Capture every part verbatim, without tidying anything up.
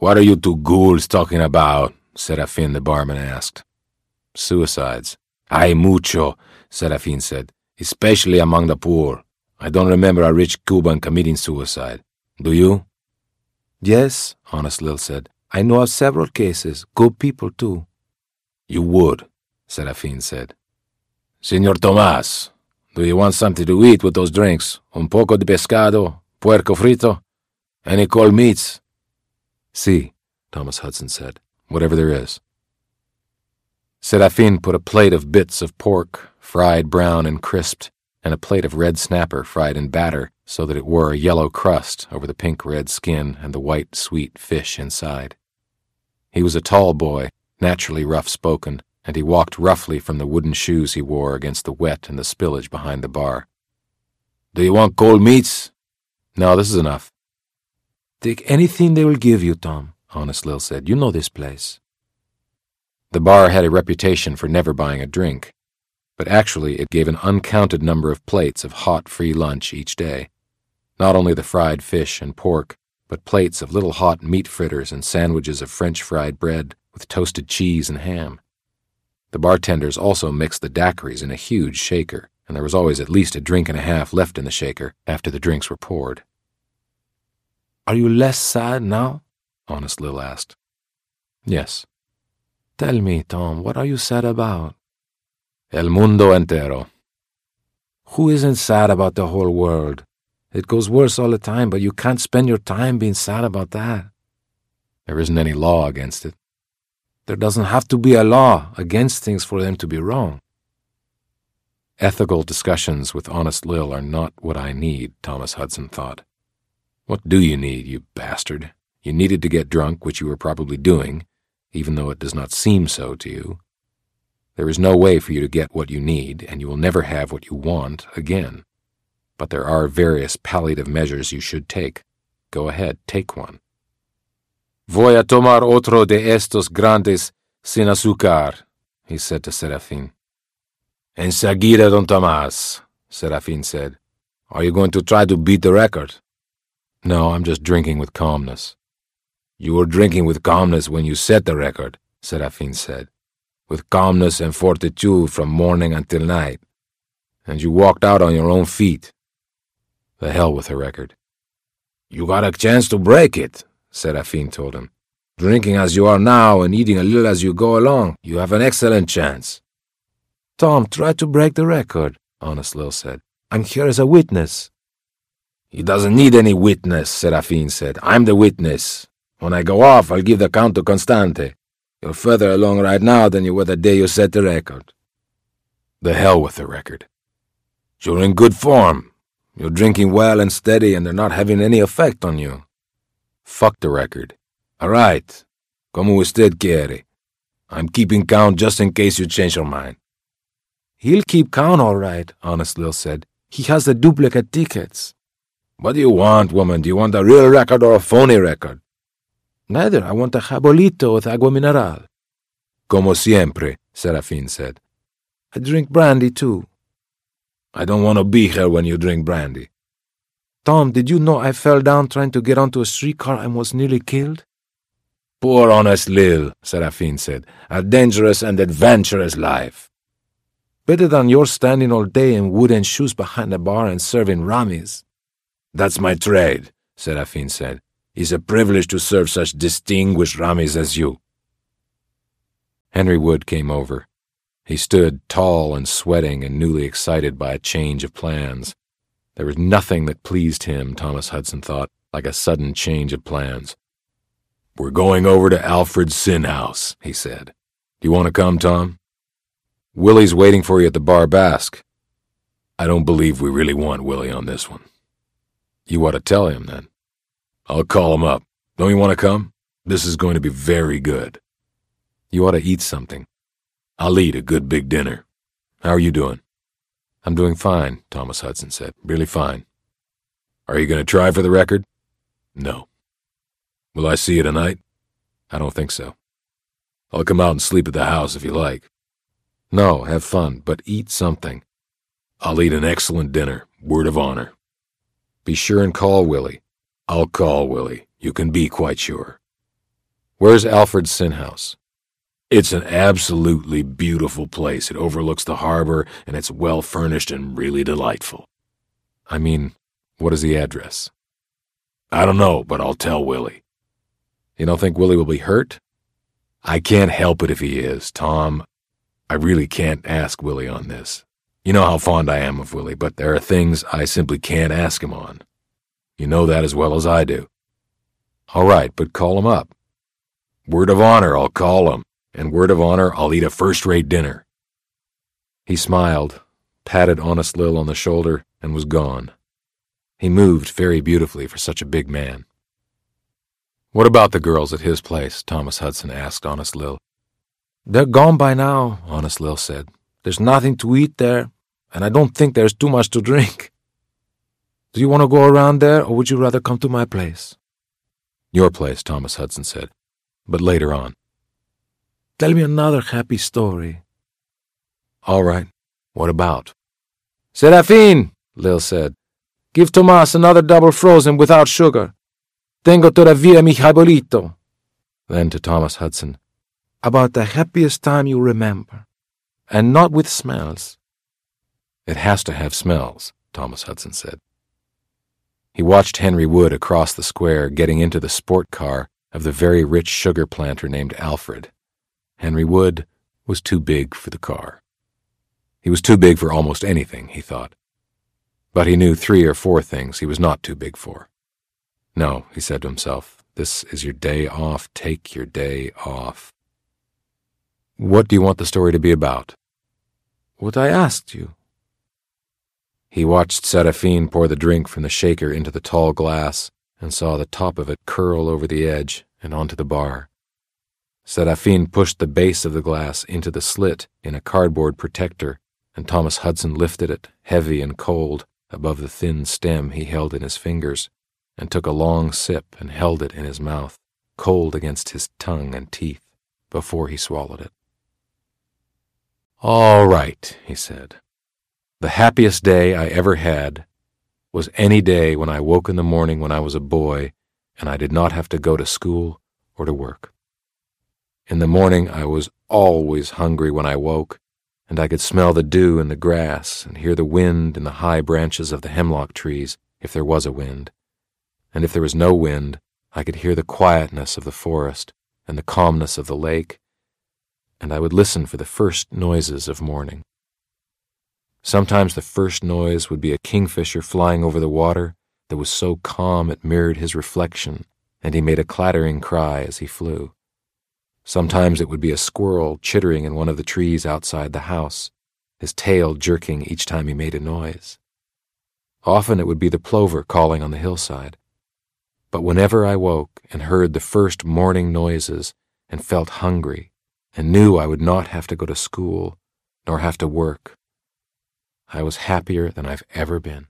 "What are you two ghouls talking about?" Serafin the barman asked. "Suicides." "Hay mucho," Serafin said, "especially among the poor. I don't remember a rich Cuban committing suicide. Do you?" "Yes," Honest Lil said. "I know of several cases. Good people, too." "You would," Serafin said. "Señor Tomás, do you want something to eat with those drinks? Un poco de pescado, puerco frito, any cold meats?" "Si," Thomas Hudson said. "Whatever there is." Serafin put a plate of bits of pork, fried brown and crisped, and a plate of red snapper fried in batter so that it wore a yellow crust over the pink-red skin and the white, sweet fish inside. He was a tall boy, naturally rough-spoken, and he walked roughly from the wooden shoes he wore against the wet and the spillage behind the bar. "Do you want cold meats?" "No, this is enough." "Take anything they will give you, Tom," Honest Lil said. "You know this place." The bar had a reputation for never buying a drink, but actually it gave an uncounted number of plates of hot free lunch each day. Not only the fried fish and pork, but plates of little hot meat fritters and sandwiches of French fried bread with toasted cheese and ham. The bartenders also mixed the daiquiris in a huge shaker, and there was always at least a drink and a half left in the shaker after the drinks were poured. "Are you less sad now?" Honest Lil asked. "Yes." "Tell me, Tom, what are you sad about?" "El mundo entero." "Who isn't sad about the whole world? It goes worse all the time, but you can't spend your time being sad about that." "There isn't any law against it." "There doesn't have to be a law against things for them to be wrong." Ethical discussions with Honest Lil are not what I need, Thomas Hudson thought. What do you need, you bastard? You needed to get drunk, which you were probably doing, even though it does not seem so to you. There is no way for you to get what you need, and you will never have what you want again. But there are various palliative measures you should take. Go ahead, take one. "Voy a tomar otro de estos grandes sin azúcar," he said to Serafin. "Enseguida, don Tomás," Serafin said. "Are you going to try to beat the record?" "No, I'm just drinking with calmness." "You were drinking with calmness when you set the record," Serafin said. "With calmness and fortitude from morning until night. And you walked out on your own feet." "The hell with the record." "You got a chance to break it," Serafin told him. "Drinking as you are now and eating a little as you go along, you have an excellent chance." "Tom, try to break the record," Honest Lil said. "I'm here as a witness." "He doesn't need any witness," Serafin said. "I'm the witness. When I go off, I'll give the count to Constante. You're further along right now than you were the day you set the record." "The hell with the record." "You're in good form. You're drinking well and steady, and they're not having any effect on you." "Fuck the record." "All right. Como usted quiere. I'm keeping count just in case you change your mind." "He'll keep count all right," Honest Lil said. "He has the duplicate tickets." "What do you want, woman? Do you want a real record or a phony record?" "Neither. I want a jabolito with agua mineral." "Como siempre," Serafin said. "I drink brandy, too." "I don't want to be here when you drink brandy." "Tom, did you know I fell down trying to get onto a streetcar and was nearly killed?" "Poor Honest Lil," Serafin said. "A dangerous and adventurous life." "Better than your standing all day in wooden shoes behind a bar and serving Ramis." "That's my trade," Serafin said. "It's a privilege to serve such distinguished Ramis as you." Henry Wood came over. He stood tall and sweating and newly excited by a change of plans. There was nothing that pleased him, Thomas Hudson thought, like a sudden change of plans. "We're going over to Alfred's Sin House," he said. "Do you want to come, Tom?" "Willie's waiting for you at the Bar Basque." "I don't believe we really want Willie on this one." "You ought to tell him, then." "I'll call him up. Don't you want to come? This is going to be very good." "You ought to eat something." "I'll eat a good big dinner. How are you doing?" "I'm doing fine," Thomas Hudson said. "Really fine." "Are you going to try for the record?" "No." "Will I see you tonight?" "I don't think so." "I'll come out and sleep at the house if you like." "No, have fun, but eat something." "I'll eat an excellent dinner. Word of honor." "Be sure and call Willie." "I'll call Willie. You can be quite sure." Where's Alfred's Sin House? It's an absolutely beautiful place. It overlooks the harbor, and it's well furnished and really delightful. I mean, what is the address? I don't know, but I'll tell Willie. You don't think Willie will be hurt? I can't help it if he is, Tom. I really can't ask Willie on this. You know how fond I am of Willie, but there are things I simply can't ask him on. You know that as well as I do. All right, but call him up. Word of honor, I'll call him. And word of honor, I'll eat a first-rate dinner. He smiled, patted Honest Lil on the shoulder, and was gone. He moved very beautifully for such a big man. What about the girls at his place? Thomas Hudson asked Honest Lil. They're gone by now, Honest Lil said. There's nothing to eat there, and I don't think there's too much to drink. Do you want to go around there, or would you rather come to my place? Your place, Thomas Hudson said, but later on. Tell me another happy story. All right. What about? Serafin, Lil said. Give Tomas another double frozen without sugar. Tengo todavía mi jabolito. Then to Thomas Hudson. About the happiest time you remember. And not with smells. It has to have smells, Thomas Hudson said. He watched Henry Wood across the square getting into the sport car of the very rich sugar planter named Alfred. Henry Wood was too big for the car. He was too big for almost anything, he thought. But he knew three or four things he was not too big for. No, he said to himself, this is your day off. Take your day off. What do you want the story to be about? What I asked you. He watched Serafin pour the drink from the shaker into the tall glass and saw the top of it curl over the edge and onto the bar. Serafin pushed the base of the glass into the slit in a cardboard protector, and Thomas Hudson lifted it, heavy and cold, above the thin stem he held in his fingers, and took a long sip and held it in his mouth, cold against his tongue and teeth, before he swallowed it. All right, he said. The happiest day I ever had was any day when I woke in the morning when I was a boy and I did not have to go to school or to work. In the morning I was always hungry when I woke, and I could smell the dew in the grass and hear the wind in the high branches of the hemlock trees if there was a wind. And if there was no wind, I could hear the quietness of the forest and the calmness of the lake, and I would listen for the first noises of morning. Sometimes the first noise would be a kingfisher flying over the water that was so calm it mirrored his reflection, and he made a clattering cry as he flew. Sometimes it would be a squirrel chittering in one of the trees outside the house, his tail jerking each time he made a noise. Often it would be the plover calling on the hillside. But whenever I woke and heard the first morning noises and felt hungry and knew I would not have to go to school nor have to work, I was happier than I've ever been.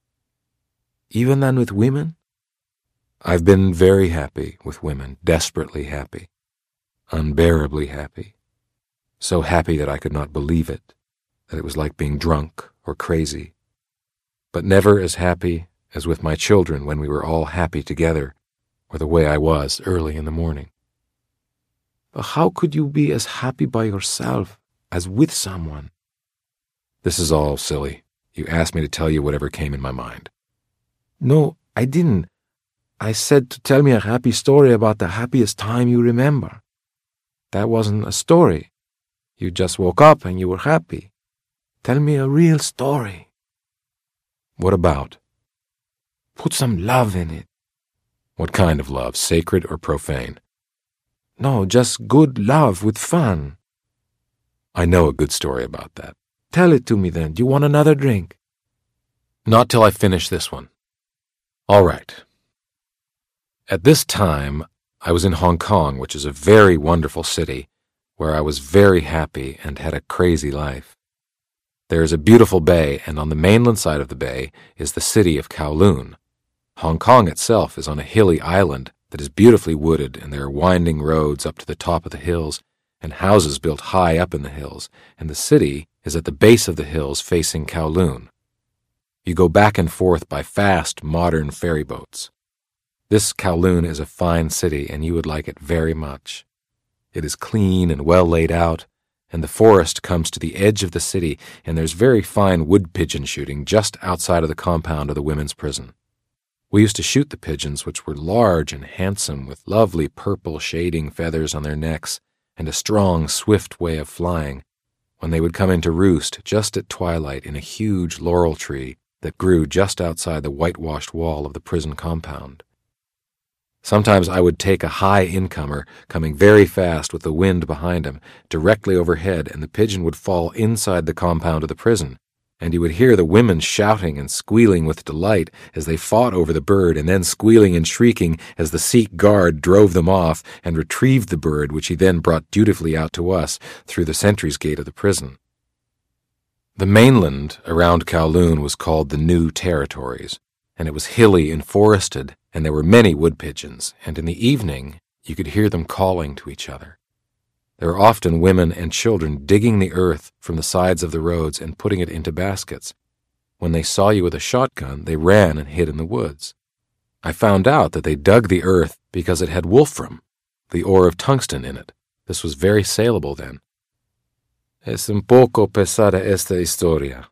Even than with women? I've been very happy with women, desperately happy. Unbearably happy, so happy that I could not believe it, that it was like being drunk or crazy, but never as happy as with my children when we were all happy together, or the way I was early in the morning. But how could you be as happy by yourself as with someone? This is all silly. You asked me to tell you whatever came in my mind. No, I didn't. I said to tell me a happy story about the happiest time you remember. That wasn't a story. You just woke up and you were happy. Tell me a real story. What about? Put some love in it. What kind of love, sacred or profane? No, just good love with fun. I know a good story about that. Tell it to me then. Do you want another drink? Not till I finish this one. All right. At this time, I was in Hong Kong, which is a very wonderful city, where I was very happy and had a crazy life. There is a beautiful bay, and on the mainland side of the bay is the city of Kowloon. Hong Kong itself is on a hilly island that is beautifully wooded, and there are winding roads up to the top of the hills, and houses built high up in the hills, and the city is at the base of the hills facing Kowloon. You go back and forth by fast, modern ferry boats. This Kowloon is a fine city, and you would like it very much. It is clean and well laid out, and the forest comes to the edge of the city, and there's very fine wood pigeon shooting just outside of the compound of the women's prison. We used to shoot the pigeons, which were large and handsome, with lovely purple shading feathers on their necks and a strong, swift way of flying, when they would come in to roost just at twilight in a huge laurel tree that grew just outside the whitewashed wall of the prison compound. Sometimes I would take a high incomer coming very fast with the wind behind him directly overhead, and the pigeon would fall inside the compound of the prison, and you would hear the women shouting and squealing with delight as they fought over the bird, and then squealing and shrieking as the Sikh guard drove them off and retrieved the bird, which he then brought dutifully out to us through the sentry's gate of the prison. The mainland around Kowloon was called the New Territories, and it was hilly and forested, and there were many wood pigeons, and in the evening you could hear them calling to each other. There were often women and children digging the earth from the sides of the roads and putting it into baskets. When they saw you with a shotgun, they ran and hid in the woods. I found out that they dug the earth because it had wolfram, the ore of tungsten, in it. This was very saleable then. Es un poco pesada esta historia.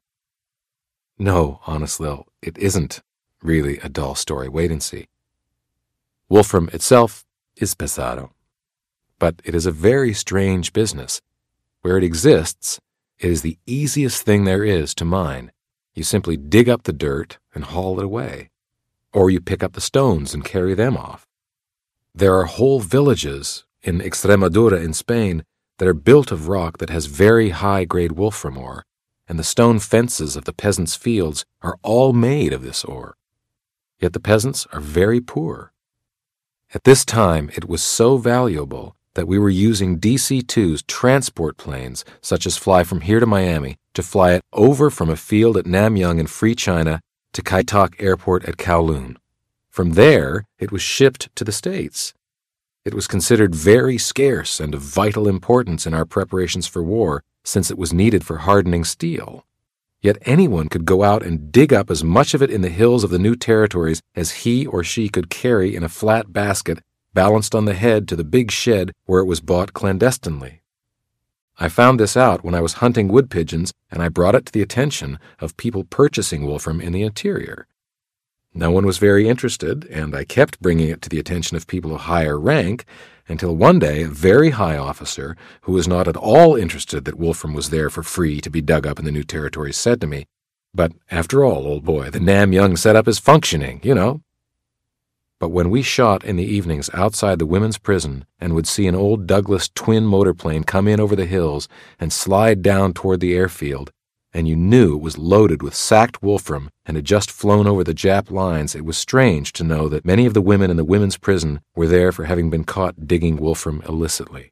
No, honest Lil, it isn't really a dull story. Wait and see. Wolfram itself is pesado, but it is a very strange business. Where it exists, it is the easiest thing there is to mine. You simply dig up the dirt and haul it away, or you pick up the stones and carry them off. There are whole villages in Extremadura in Spain that are built of rock that has very high-grade wolfram ore, and the stone fences of the peasants' fields are all made of this ore. Yet the peasants are very poor. At this time, it was so valuable that we were using D C two's transport planes, such as fly from here to Miami, to fly it over from a field at Namyang in Free China to Kai Tak Airport at Kowloon. From there, it was shipped to the States. It was considered very scarce and of vital importance in our preparations for war, since it was needed for hardening steel. Yet anyone could go out and dig up as much of it in the hills of the New Territories as he or she could carry in a flat basket balanced on the head to the big shed where it was bought clandestinely. I found this out when I was hunting wood pigeons, and I brought it to the attention of people purchasing wolfram in the interior. No one was very interested, and I kept bringing it to the attention of people of higher rank, until one day a very high officer, who was not at all interested that wolfram was there for free to be dug up in the New Territories, said to me, "But after all, old boy, the Namyang setup is functioning, you know." But when we shot in the evenings outside the women's prison and would see an old Douglas twin motor plane come in over the hills and slide down toward the airfield, and you knew it was loaded with sacked wolfram and had just flown over the Jap lines, it was strange to know that many of the women in the women's prison were there for having been caught digging wolfram illicitly.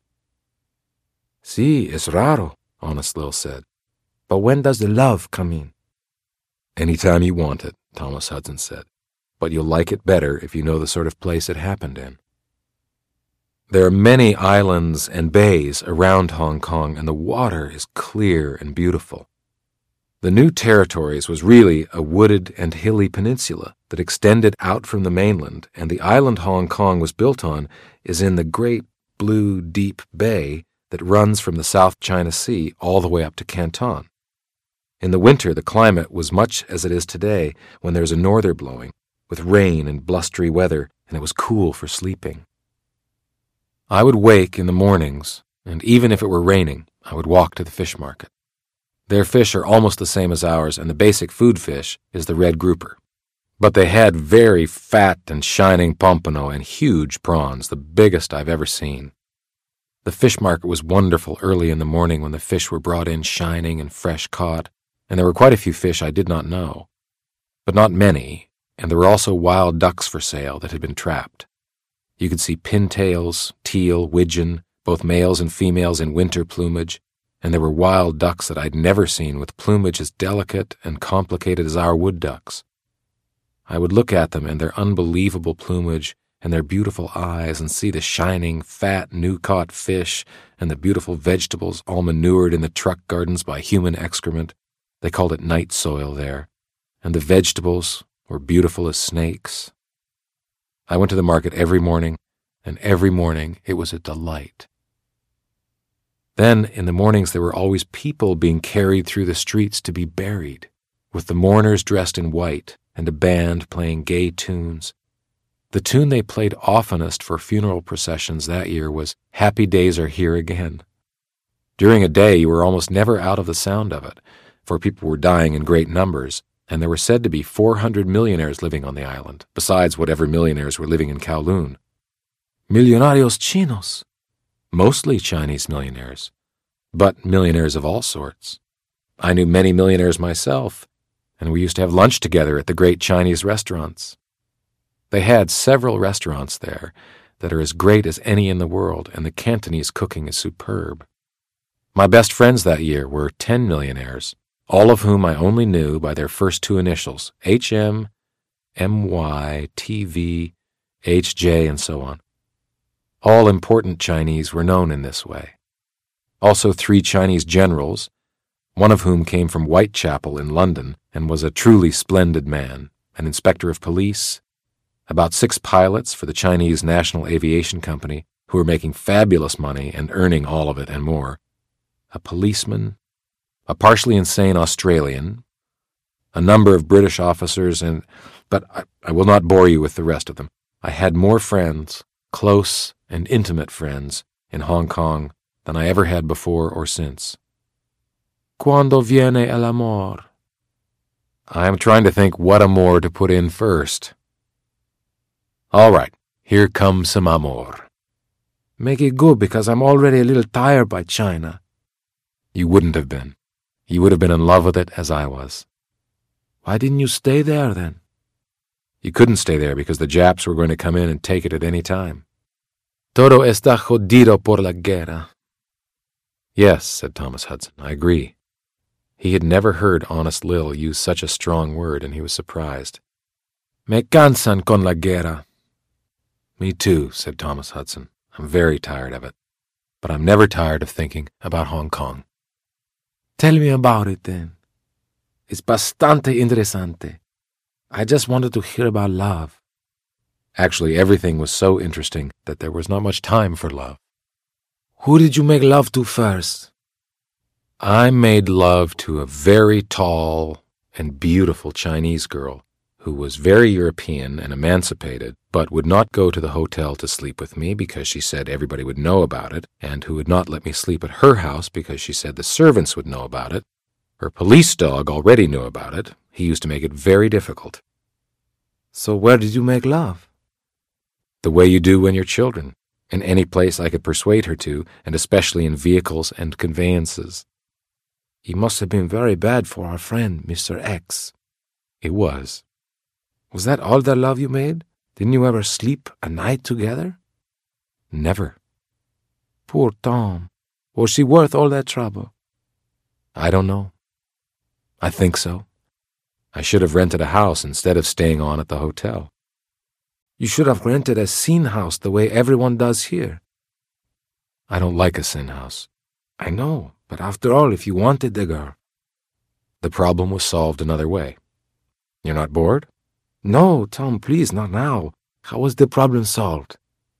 "Sí, es raro," Honest Lil said. "But when does the love come in?" "Any time you want it," Thomas Hudson said. "But you'll like it better if you know the sort of place it happened in." There are many islands and bays around Hong Kong, and the water is clear and beautiful. The New Territories was really a wooded and hilly peninsula that extended out from the mainland, and the island Hong Kong was built on is in the great blue deep bay that runs from the South China Sea all the way up to Canton. In the winter, the climate was much as it is today when there's a norther blowing, with rain and blustery weather, and it was cool for sleeping. I would wake in the mornings, and even if it were raining, I would walk to the fish market. Their fish are almost the same as ours, and the basic food fish is the red grouper. But they had very fat and shining pompano and huge prawns, the biggest I've ever seen. The fish market was wonderful early in the morning when the fish were brought in shining and fresh caught, and there were quite a few fish I did not know. But not many, and there were also wild ducks for sale that had been trapped. You could see pintails, teal, widgeon, both males and females in winter plumage, and there were wild ducks that I'd never seen with plumage as delicate and complicated as our wood ducks. I would look at them and their unbelievable plumage and their beautiful eyes and see the shining, fat, new-caught fish and the beautiful vegetables all manured in the truck gardens by human excrement. They called it night soil there, and the vegetables were beautiful as snakes. I went to the market every morning, and every morning it was a delight. Then, in the mornings, there were always people being carried through the streets to be buried, with the mourners dressed in white and a band playing gay tunes. The tune they played oftenest for funeral processions that year was "Happy Days Are Here Again." During a day, you were almost never out of the sound of it, for people were dying in great numbers, and there were said to be four hundred millionaires living on the island, besides whatever millionaires were living in Kowloon. Millonarios chinos. Mostly Chinese millionaires, but millionaires of all sorts. I knew many millionaires myself, and we used to have lunch together at the great Chinese restaurants. They had several restaurants there that are as great as any in the world, and the Cantonese cooking is superb. My best friends that year were ten millionaires, all of whom I only knew by their first two initials, H M, M Y, T V, H J, and so on. All important Chinese were known in this way. Also three Chinese generals, one of whom came from Whitechapel in London and was a truly splendid man, an inspector of police, about six pilots for the Chinese National Aviation Company who were making fabulous money and earning all of it and more, a policeman, a partially insane Australian, a number of British officers, and but I, I will not bore you with the rest of them. I had more friends, close and intimate friends, in Hong Kong than I ever had before or since. Quando viene el amor? I am trying to think what amor to put in first. All right, here comes some amor. Make it good, because I'm already a little tired by China. You wouldn't have been. You would have been in love with it as I was. Why didn't you stay there then? You couldn't stay there because the Japs were going to come in and take it at any time. Todo está jodido por la guerra. Yes, said Thomas Hudson, I agree. He had never heard Honest Lil use such a strong word, and he was surprised. Me cansan con la guerra. Me too, said Thomas Hudson. I'm very tired of it. But I'm never tired of thinking about Hong Kong. Tell me about it, then. It's bastante interesante. I just wanted to hear about love. Actually, everything was so interesting that there was not much time for love. Who did you make love to first? I made love to a very tall and beautiful Chinese girl who was very European and emancipated, but would not go to the hotel to sleep with me because she said everybody would know about it, and who would not let me sleep at her house because she said the servants would know about it. Her police dog already knew about it. He used to make it very difficult. So where did you make love? The way you do when you're children, in any place I could persuade her to, and especially in vehicles and conveyances. It must have been very bad for our friend, Mister X. It was. Was that all the love you made? Didn't you ever sleep a night together? Never. Poor Tom. Was she worth all that trouble? I don't know. I think so. I should have rented a house instead of staying on at the hotel. You should have rented a scene house the way everyone does here. I don't like a sin house. I know, but after all, if you wanted the girl. The problem was solved another way. You're not bored? No, Tom, please, not now. How was the problem solved?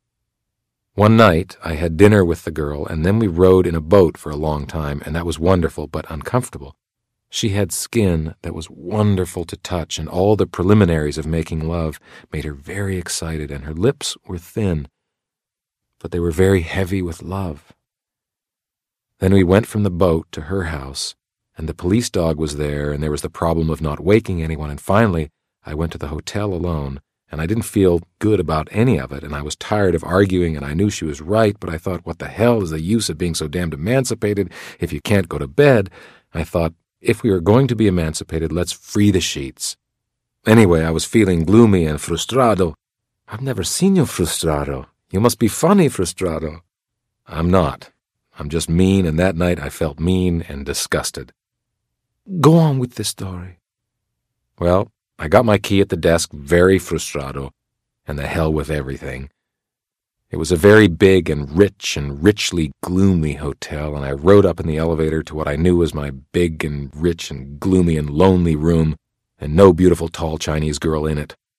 One night, I had dinner with the girl, and then we rowed in a boat for a long time, and that was wonderful but uncomfortable. She had skin that was wonderful to touch, and all the preliminaries of making love made her very excited, and her lips were thin, but they were very heavy with love. Then we went from the boat to her house, and the police dog was there, and there was the problem of not waking anyone, and finally I went to the hotel alone, and I didn't feel good about any of it, and I was tired of arguing, and I knew she was right, but I thought, what the hell is the use of being so damned emancipated if you can't go to bed? I thought, if we are going to be emancipated, let's free the sheets. Anyway, I was feeling gloomy and frustrado. I've never seen you frustrado. You must be funny, frustrado. I'm not. I'm just mean, and that night I felt mean and disgusted. Go on with the story. Well, I got my key at the desk, very frustrado, and the hell with everything. It was a very big and rich and richly gloomy hotel, and I rode up in the elevator to what I knew was my big and rich and gloomy and lonely room, and no beautiful tall Chinese girl in it.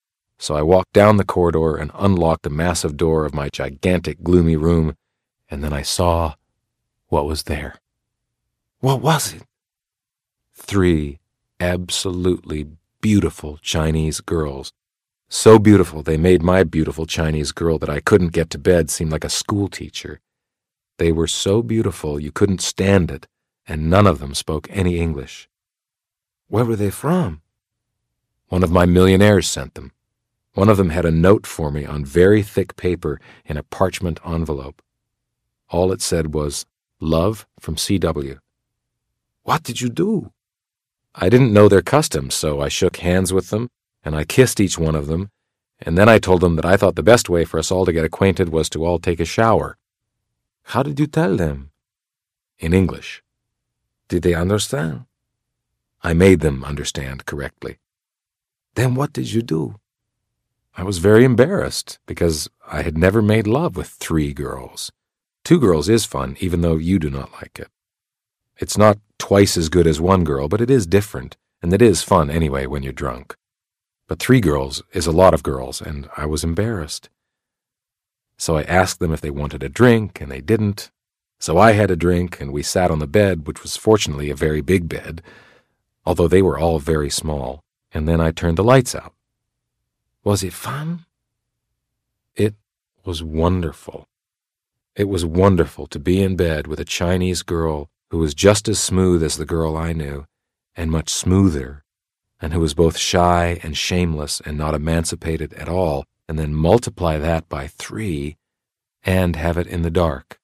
So I walked down the corridor and unlocked the massive door of my gigantic, gloomy room, and then I saw what was there. What was it? Three absolutely beautiful Chinese girls. So beautiful they made my beautiful Chinese girl that I couldn't get to bed seem like a school teacher. They were so beautiful you couldn't stand it, and none of them spoke any English. Where were they from? One of my millionaires sent them. One of them had a note for me on very thick paper in a parchment envelope. All it said was, "Love from C W" What did you do? I didn't know their customs, so I shook hands with them, and I kissed each one of them, and then I told them that I thought the best way for us all to get acquainted was to all take a shower. How did you tell them? In English. Did they understand? I made them understand correctly. Then what did you do? I was very embarrassed, because I had never made love with three girls. Two girls is fun, even though you do not like it. It's not twice as good as one girl, but it is different, and it is fun anyway when you're drunk. But three girls is a lot of girls, and I was embarrassed. So I asked them if they wanted a drink, and they didn't. So I had a drink, and we sat on the bed, which was fortunately a very big bed, although they were all very small, and then I turned the lights out. Was it fun? It was wonderful. It was wonderful to be in bed with a Chinese girl who was just as smooth as the girl I knew, and much smoother, and who was both shy and shameless and not emancipated at all, and then multiply that by three and have it in the dark.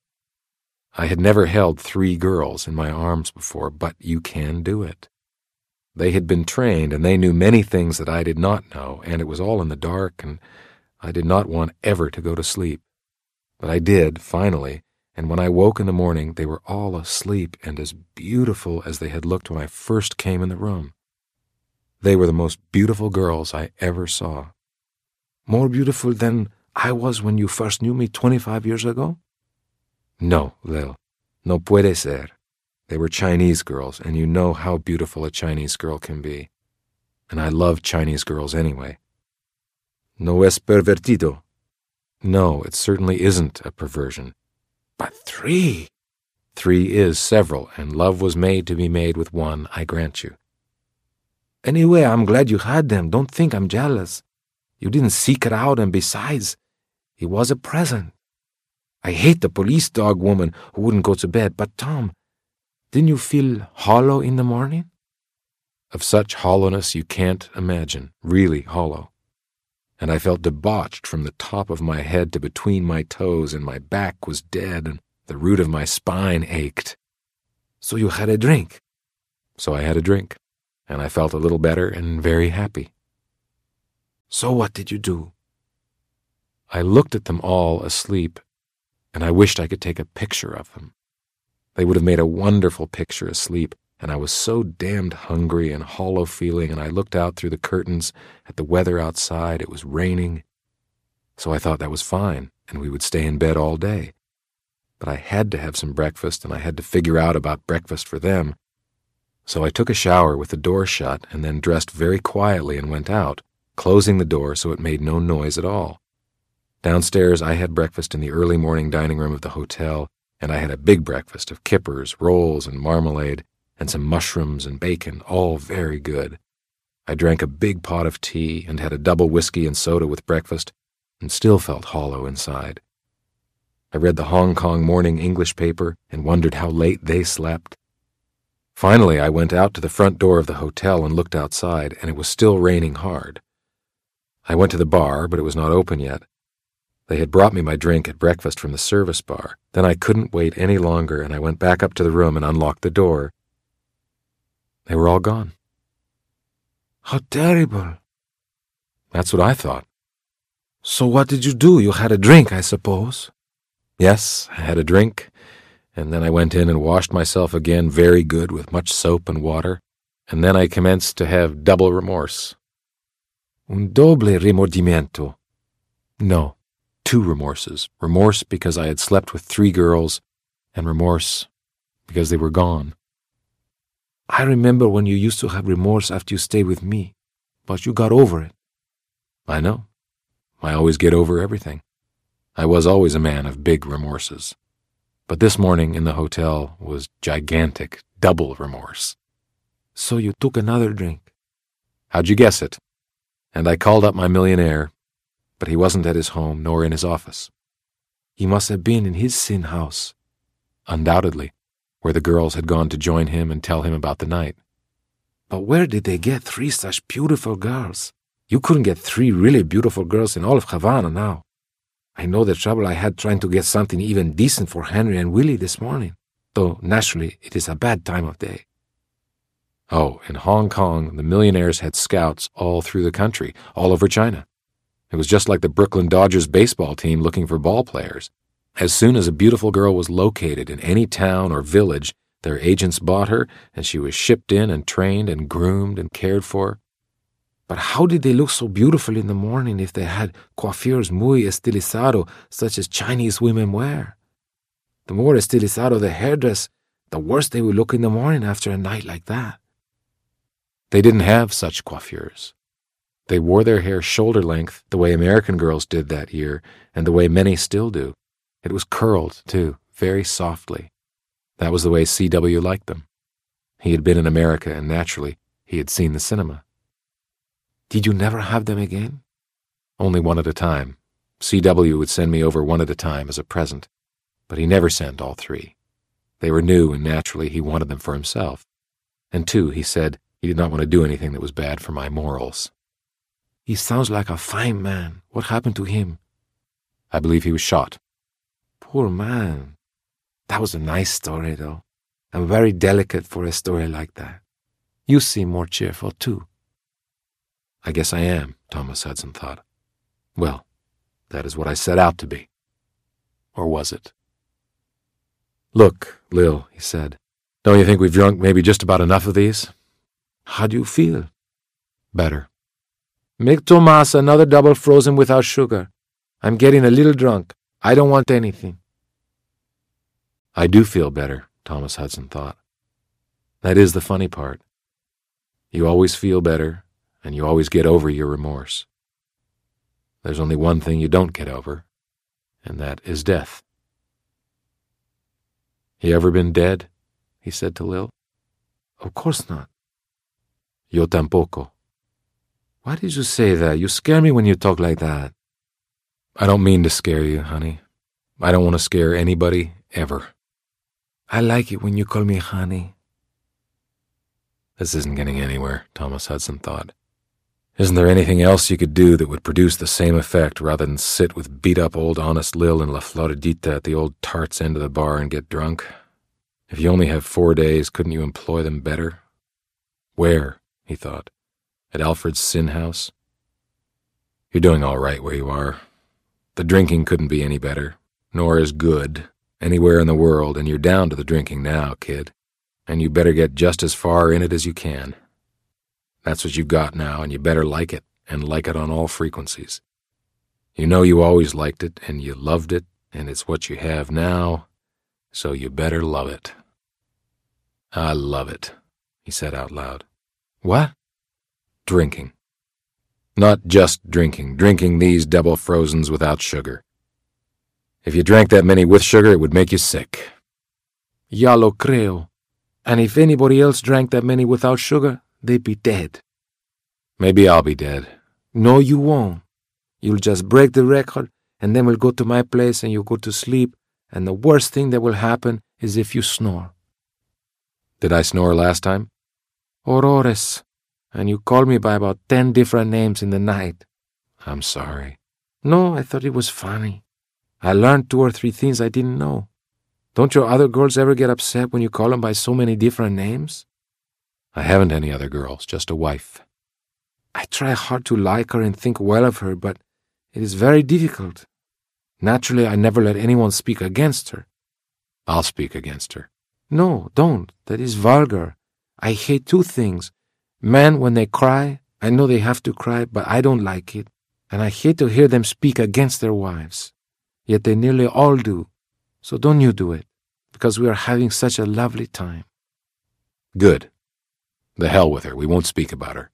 I had never held three girls in my arms before, but you can do it. They had been trained, and they knew many things that I did not know, and it was all in the dark, and I did not want ever to go to sleep. But I did, finally, and when I woke in the morning, they were all asleep and as beautiful as they had looked when I first came in the room. They were the most beautiful girls I ever saw. More beautiful than I was when you first knew me twenty-five years ago? No, Lil. No puede ser. They were Chinese girls, and you know how beautiful a Chinese girl can be. And I love Chinese girls anyway. No es pervertido. No, it certainly isn't a perversion. But three. Three is several, and love was made to be made with one, I grant you. Anyway, I'm glad you had them. Don't think I'm jealous. You didn't seek it out, and besides, it was a present. I hate the police dog woman who wouldn't go to bed, but Tom, didn't you feel hollow in the morning? Of such hollowness you can't imagine, really hollow. And I felt debauched from the top of my head to between my toes, and my back was dead, and the root of my spine ached. So you had a drink? So I had a drink, and I felt a little better and very happy. So what did you do? I looked at them all asleep, and I wished I could take a picture of them. They would have made a wonderful picture asleep, and I was so damned hungry and hollow feeling, and I looked out through the curtains at the weather outside. It was raining. So I thought that was fine, and we would stay in bed all day. But I had to have some breakfast, and I had to figure out about breakfast for them. So I took a shower with the door shut, and then dressed very quietly and went out, closing the door so it made no noise at all. Downstairs, I had breakfast in the early morning dining room of the hotel, and I had a big breakfast of kippers, rolls, and marmalade, and some mushrooms and bacon, all very good. I drank a big pot of tea and had a double whiskey and soda with breakfast, and still felt hollow inside. I read the Hong Kong morning English paper and wondered how late they slept. Finally, I went out to the front door of the hotel and looked outside, and it was still raining hard. I went to the bar, but it was not open yet. They had brought me my drink at breakfast from the service bar. Then I couldn't wait any longer, and I went back up to the room and unlocked the door. They were all gone. How terrible. That's what I thought. So what did you do? You had a drink, I suppose. Yes, I had a drink, and then I went in and washed myself again very good with much soap and water, and then I commenced to have double remorse. Un doble remordimiento. No. Two remorses. Remorse because I had slept with three girls, and remorse because they were gone. I remember when you used to have remorse after you stayed with me, but you got over it. I know. I always get over everything. I was always a man of big remorses. But this morning in the hotel was gigantic, double remorse. So you took another drink? How'd you guess it? And I called up my millionaire, but he wasn't at his home nor in his office. He must have been in his sin house. Undoubtedly, where the girls had gone to join him and tell him about the night. But where did they get three such beautiful girls? You couldn't get three really beautiful girls in all of Havana now. I know the trouble I had trying to get something even decent for Henry and Willie this morning, though naturally it is a bad time of day. Oh, in Hong Kong, the millionaires had scouts all through the country, all over China. It was just like the Brooklyn Dodgers baseball team looking for ball players. As soon as a beautiful girl was located in any town or village, their agents bought her, and she was shipped in and trained and groomed and cared for. But how did they look so beautiful in the morning if they had coiffures muy estilizado, such as Chinese women wear? The more estilizado the hairdress, the worse they would look in the morning after a night like that. They didn't have such coiffures. They wore their hair shoulder length the way American girls did that year, and the way many still do. It was curled, too, very softly. That was the way C W liked them. He had been in America, and naturally, he had seen the cinema. Did you never have them again? Only one at a time. C W would send me over one at a time as a present, but he never sent all three. They were new, and naturally he wanted them for himself. And two, he said he did not want to do anything that was bad for my morals. He sounds like a fine man. What happened to him? I believe he was shot. Poor man. That was a nice story, though, and very delicate for a story like that. You seem more cheerful, too. I guess I am, Thomas Hudson thought. Well, that is what I set out to be. Or was it? Look, Lil, he said, don't you think we've drunk maybe just about enough of these? How do you feel? Better. Make Tomas another double frozen without sugar. I'm getting a little drunk. I don't want anything. I do feel better, Thomas Hudson thought. That is the funny part. You always feel better, and you always get over your remorse. There's only one thing you don't get over, and that is death. You ever been dead? He said to Lil. Of course not. Yo tampoco. Why did you say that? You scare me when you talk like that. I don't mean to scare you, honey. I don't want to scare anybody, ever. I like it when you call me honey. This isn't getting anywhere, Thomas Hudson thought. Isn't there anything else you could do that would produce the same effect rather than sit with beat-up old Honest Lil and La Floridita at the old tart's end of the bar and get drunk? If you only have four days, couldn't you employ them better? Where, he thought, at Alfred's Sin House? You're doing all right where you are. The drinking couldn't be any better, nor as good, anywhere in the world, and you're down to the drinking now, kid. And you better get just as far in it as you can. That's what you've got now, and you better like it, and like it on all frequencies. You know you always liked it, and you loved it, and it's what you have now, so you better love it. I love it, he said out loud. What? Drinking. Not just drinking, drinking these double frozens without sugar. If you drank that many with sugar, it would make you sick. Ya lo creo. And if anybody else drank that many without sugar, they'd be dead. Maybe I'll be dead. No, you won't. You'll just break the record, and then we'll go to my place and you'll go to sleep, and the worst thing that will happen is if you snore. Did I snore last time? Horrores. And you called me by about ten different names in the night. I'm sorry. No, I thought it was funny. I learned two or three things I didn't know. Don't your other girls ever get upset when you call them by so many different names? I haven't any other girls, just a wife. I try hard to like her and think well of her, but it is very difficult. Naturally, I never let anyone speak against her. I'll speak against her. No, don't. That is vulgar. I hate two things. Men, when they cry, I know they have to cry, but I don't like it. And I hate to hear them speak against their wives. Yet they nearly all do. So don't you do it, because we are having such a lovely time. Good. The hell with her. We won't speak about her.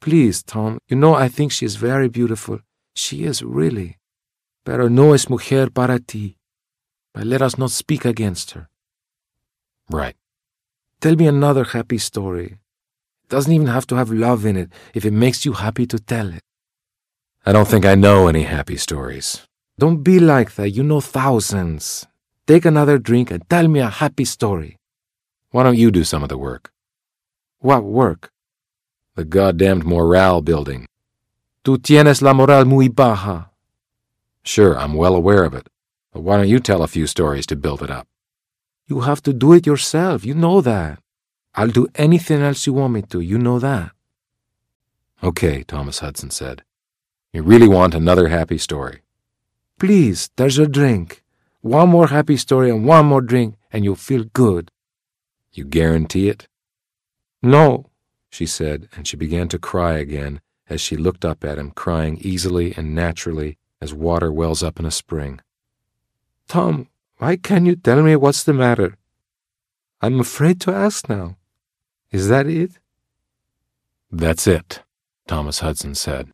Please, Tom, you know I think she is very beautiful. She is, really. Pero no es mujer para ti. But let us not speak against her. Right. Tell me another happy story. It doesn't even have to have love in it if it makes you happy to tell it. I don't think I know any happy stories. Don't be like that. You know thousands. Take another drink and tell me a happy story. Why don't you do some of the work? What work? The goddamned morale building. Tú tienes la moral muy baja. Sure, I'm well aware of it. But why don't you tell a few stories to build it up? You have to do it yourself. You know that. I'll do anything else you want me to. You know that. Okay, Thomas Hudson said. You really want another happy story? Please, there's your drink. One more happy story and one more drink, and you'll feel good. You guarantee it? No, she said, and she began to cry again as she looked up at him, crying easily and naturally as water wells up in a spring. Tom, why can't you tell me what's the matter? I'm afraid to ask now. Is that it? That's it, Thomas Hudson said.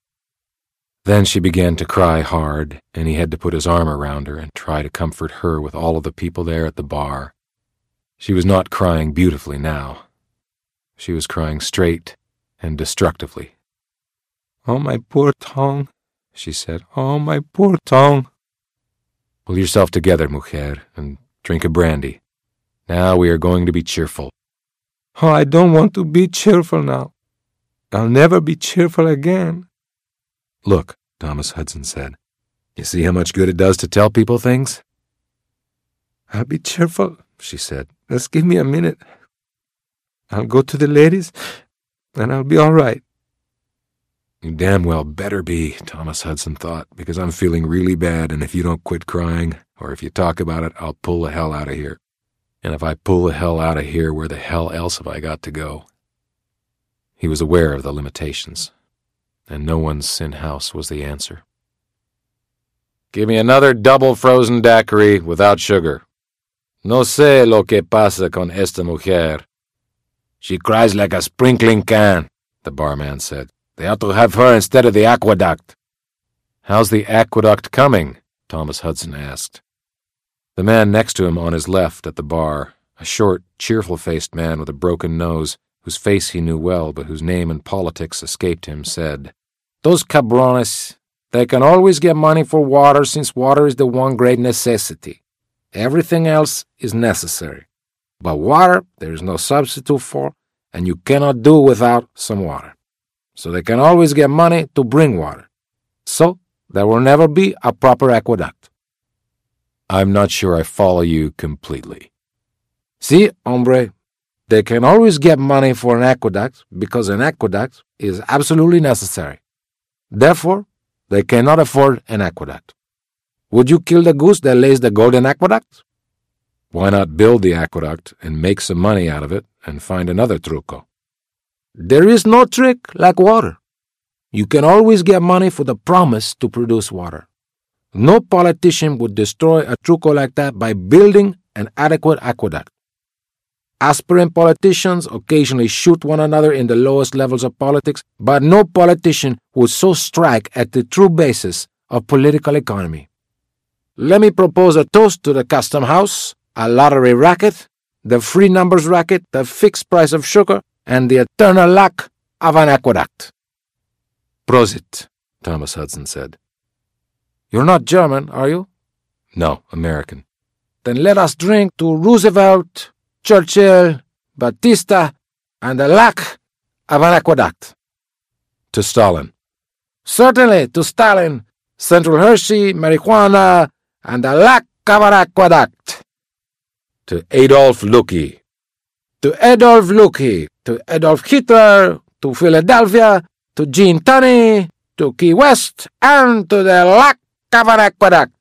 Then she began to cry hard, and he had to put his arm around her and try to comfort her with all of the people there at the bar. She was not crying beautifully now. She was crying straight and destructively. Oh, my poor tongue, she said. Oh, my poor tongue. Pull yourself together, mujer, and drink a brandy. Now we are going to be cheerful. Oh, I don't want to be cheerful now. I'll never be cheerful again. Look, Thomas Hudson said. You see how much good it does to tell people things? I'll be cheerful, she said. Just give me a minute. I'll go to the ladies, and I'll be all right. You damn well better be, Thomas Hudson thought, because I'm feeling really bad, and if you don't quit crying, or if you talk about it, I'll pull the hell out of here. And if I pull the hell out of here, where the hell else have I got to go? He was aware of the limitations, and no one's sin house was the answer. Give me another double frozen daiquiri without sugar. No sé lo que pasa con esta mujer. She cries like a sprinkling can, the barman said. They ought to have her instead of the aqueduct. How's the aqueduct coming? Thomas Hudson asked. The man next to him on his left at the bar, a short, cheerful-faced man with a broken nose, whose face he knew well but whose name and politics escaped him, said, Those cabrones, they can always get money for water since water is the one great necessity. Everything else is necessary. But water there is no substitute for, and you cannot do without some water. So they can always get money to bring water. So there will never be a proper aqueduct. I'm not sure I follow you completely. See, hombre, they can always get money for an aqueduct because an aqueduct is absolutely necessary. Therefore, they cannot afford an aqueduct. Would you kill the goose that lays the golden aqueduct? Why not build the aqueduct and make some money out of it and find another truco? There is no trick like water. You can always get money for the promise to produce water. No politician would destroy a truco like that by building an adequate aqueduct. Aspirant politicians occasionally shoot one another in the lowest levels of politics, but no politician would so strike at the true basis of political economy. Let me propose a toast to the custom house, a lottery racket, the free numbers racket, the fixed price of sugar, and the eternal lack of an aqueduct. Prosit, Thomas Hudson said. You're not German, are you? No, American. Then let us drink to Roosevelt, Churchill, Batista, and the lack of an aqueduct. To Stalin. Certainly, to Stalin, Central Hershey, marijuana, and the lack of an aqueduct. To Adolf Lucke. To Adolf Lucke, to Adolf Hitler, to Philadelphia, to Gene Tunney, to Key West, and to the lack of an aqueduct.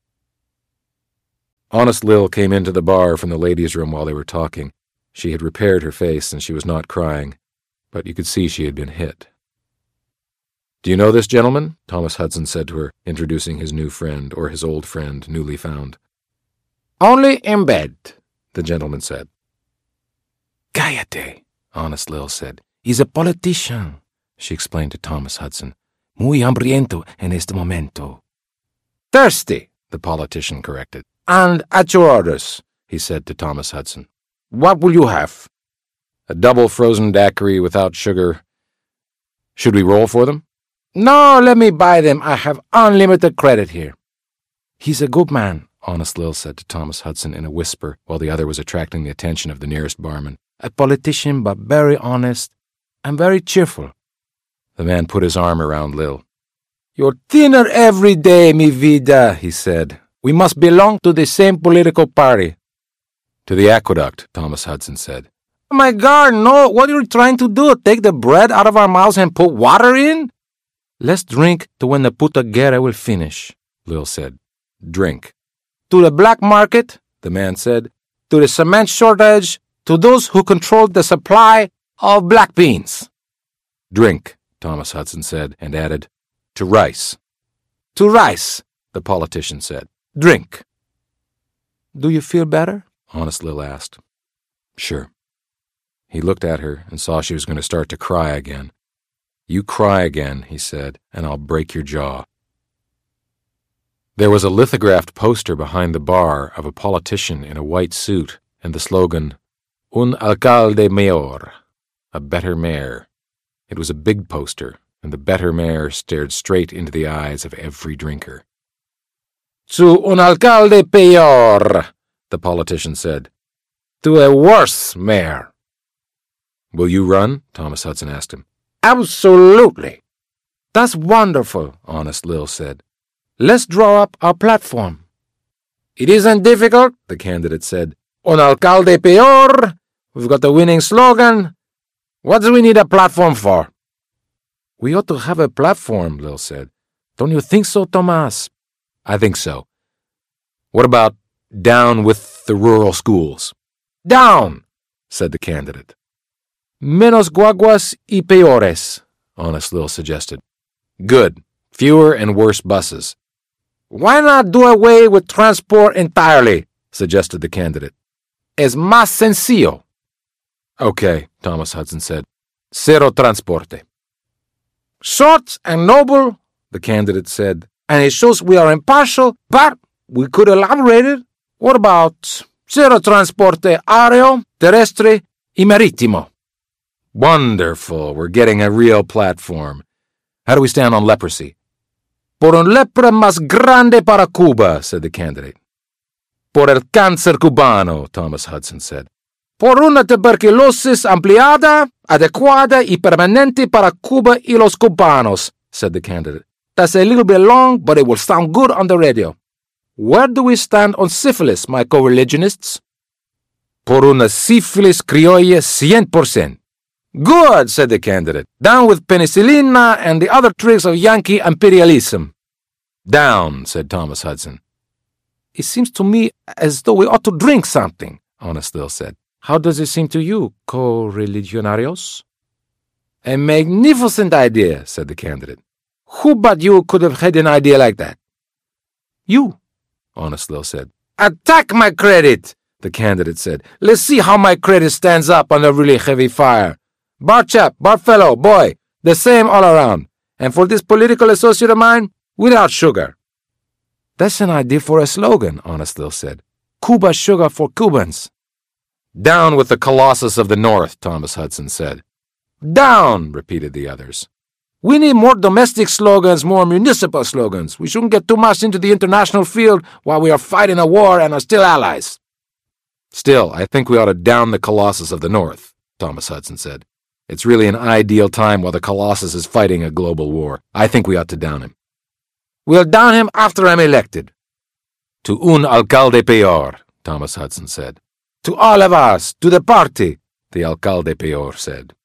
Honest Lil came into the bar from the ladies' room while they were talking. She had repaired her face and she was not crying, but you could see she had been hit. Do you know this gentleman? Thomas Hudson said to her, introducing his new friend, or his old friend, newly found. Only in bed, the gentleman said. Cállate, Honest Lil said. He's a politician. she explained to Thomas Hudson. Muy hambriento en este momento. Thirsty, the politician corrected. And at your orders, he said to Thomas Hudson. What will you have? A double frozen daiquiri without sugar. Should we roll for them? No, let me buy them. I have unlimited credit here. He's a good man, Honest Lil said to Thomas Hudson in a whisper while the other was attracting the attention of the nearest barman. A politician, but very honest and very cheerful. The man put his arm around Lil. You're thinner every day, mi vida, he said. We must belong to the same political party. To the aqueduct, Thomas Hudson said. Oh my God, no. What are you trying to do? Take the bread out of our mouths and put water in? Let's drink to when the puta guerra will finish, Lil said. Drink. To the black market, the man said. To the cement shortage. To those who control the supply of black beans. Drink, Thomas Hudson said, and added, to rice. To rice, the politician said. Drink. Do you feel better? Honest Lil asked. Sure. He looked at her and saw she was going to start to cry again. You cry again, he said, and I'll break your jaw. There was a lithographed poster behind the bar of a politician in a white suit and the slogan, Un alcalde mayor, a better mayor. It was a big poster, and the better mayor stared straight into the eyes of every drinker. To un alcalde peor, the politician said. To a worse mayor. Will you run? Thomas Hudson asked him. Absolutely. That's wonderful, Honest Lil said. Let's draw up our platform. It isn't difficult, the candidate said. Un alcalde peor. We've got the winning slogan. What do we need a platform for? We ought to have a platform, Lil said. Don't you think so, Tomas? I think so. What about down with the rural schools? Down, said the candidate. Menos guaguas y peores, Honest Lil suggested. Good. Fewer and worse buses. Why not do away with transport entirely, suggested the candidate. Es más sencillo. Okay, Thomas Hudson said. Cero transporte. Short and noble, the candidate said, and it shows we are impartial, but we could elaborate it. What about cero transporte aéreo, terrestre y marítimo? Wonderful. We're getting a real platform. How do we stand on leprosy? Por un lepra más grande para Cuba, said the candidate. Por el cáncer cubano, Thomas Hudson said. Por una tuberculosis ampliada, adecuada y permanente para Cuba y los cubanos, said the candidate. That's a little bit long, but it will sound good on the radio. Where do we stand on syphilis, my co-religionists? Por una sífilis criolla cien por ciento. Good, said the candidate. Down with penicillina and the other tricks of Yankee imperialism. Down, said Thomas Hudson. It seems to me as though we ought to drink something, Honest Lil said. How does it seem to you, co-religionarios? A magnificent idea, said the candidate. Who but you could have had an idea like that? You, Honest Lil said. Attack my credit, the candidate said. Let's see how my credit stands up under really heavy fire. Bar chap, bar fellow, boy, the same all around. And for this political associate of mine, without sugar. That's an idea for a slogan, Honest Lil said. Cuba sugar for Cubans. Down with the Colossus of the North, Thomas Hudson said. Down, repeated the others. We need more domestic slogans, more municipal slogans. We shouldn't get too much into the international field while we are fighting a war and are still allies. Still, I think we ought to down the Colossus of the North, Thomas Hudson said. It's really an ideal time while the Colossus is fighting a global war. I think we ought to down him. We'll down him after I'm elected. To un alcalde peor, Thomas Hudson said. To all of us, to the party, the alcalde peor said.